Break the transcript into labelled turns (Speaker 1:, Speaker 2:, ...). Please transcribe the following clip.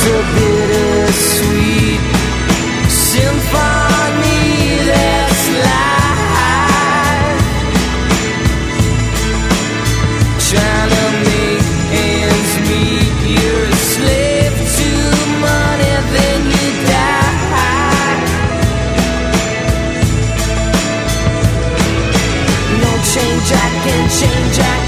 Speaker 1: a bittersweet symphony that's life. Trying to make ends meet, you're a slave to money, then you die. No change, I can change, I